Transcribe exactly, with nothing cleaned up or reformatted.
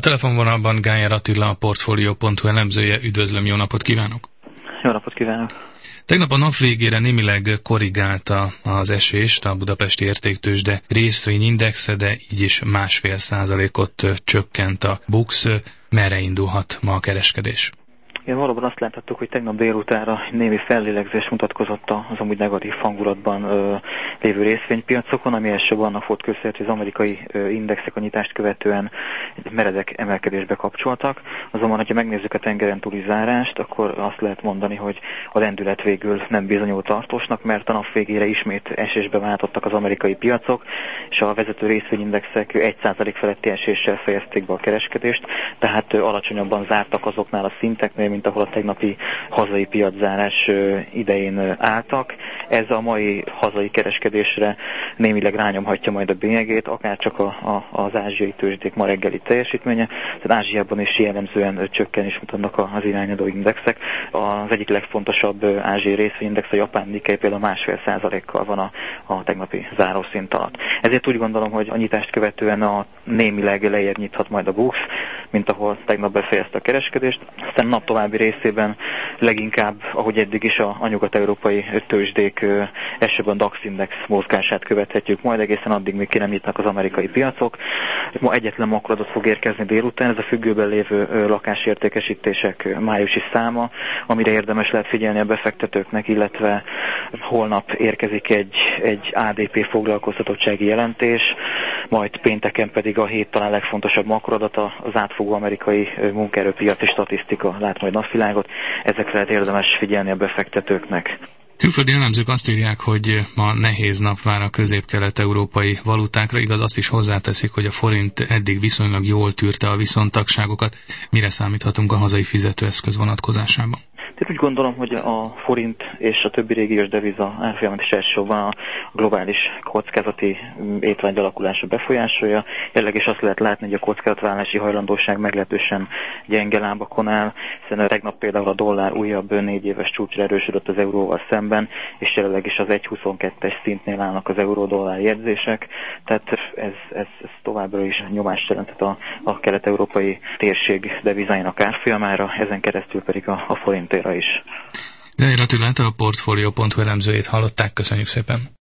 telefonvonalban Gájer Attila, a Portfolio pont hu elemzője. Üdvözlöm, jó napot kívánok! Jó napot kívánok! Tegnap a nap végére némileg korrigálta az esést a budapesti értéktőzsde részvényindexe, de így is másfél százalékot csökkent a BUX. Merre indulhat ma a kereskedés? Igen, valóban azt láthattuk, hogy tegnap délutánra némi fellélegzés mutatkozott az amúgy negatív hangulatban ö, lévő részvénypiacokon, ami elsőbb annak volt köszönhető, hogy az amerikai ö, indexek a nyitást követően egy meredek emelkedésbe kapcsoltak. Azonban, ha megnézzük a tengeren túli zárást, akkor azt lehet mondani, hogy a lendület végül nem bizonyul tartósnak, mert a nap végére ismét esésbe váltottak az amerikai piacok, és a vezető részvényindexek egy százalék feletti eséssel fejezték be a kereskedést, tehát ö, alacsonyabban zártak azoknál a szinteknél, mint ahol a tegnapi hazai piaczárás idején álltak. Ez a mai hazai kereskedésre némileg rányomhatja majd a bélyegét, akár csak a, a, az ázsiai tőzsdék ma reggeli teljesítménye. Tehát Ázsiában is jellemzően csökkenés mutatnak az irányadó indexek. Az egyik legfontosabb ázsiai részvényindex, a japán Nikkei például másfél százalékkal van a, a tegnapi zárószint alatt. Ezért úgy gondolom, hogy a nyitást követően a némileg lejjebb nyithat majd a BUX, mint ahol tegnap befejezte a kereskedést. Aztán nap további részében leginkább, ahogy eddig is a, a nyugat-európai tőzsdék, elsőbb a DAX index mozgását követhetjük, majd egészen addig, még ki nem nyitnak az amerikai piacok. Ma egyetlen makroadat fog érkezni délután, ez a függőben lévő lakásértékesítések májusi száma, amire érdemes lehet figyelni a befektetőknek, illetve holnap érkezik egy, egy á dé pé foglalkoztatottsági jelentés, majd pénteken pedig a hét talán legfontosabb makroadat, az átfogó amerikai munkaerőpiaci statisztika lát majd napvilágot, ezekre lehet érdemes figyelni a befektetőknek. Külföldi elemzők azt írják, hogy ma nehéz nap vár a közép-kelet-európai valutákra, igaz, azt is hozzáteszik, hogy a forint eddig viszonylag jól tűrte a viszontagságokat. Mire számíthatunk a hazai fizetőeszköz vonatkozásában? Tehát úgy gondolom, hogy a forint és a többi régiós deviza árfolyamat is elsősorban a globális kockázati étvágy alakulása befolyásolja. Jelenleg is azt lehet látni, hogy a kockázatvállalási hajlandóság meglehetősen gyenge lábakon áll, hiszen tegnap például a dollár újabb négy éves csúcsra erősödött az euróval szemben, és jelenleg is az egy egész huszonkettes szintnél állnak az euró-dollár jegyzések, tehát ez, ez, ez továbbra is nyomást jelentett a, a kelet-európai térség devizáinak árfolyamára, ezen keresztül pedig a, a forintéra is. Gájer Attilát, a Portfolio pont hu elemzőjét hallották, köszönjük szépen!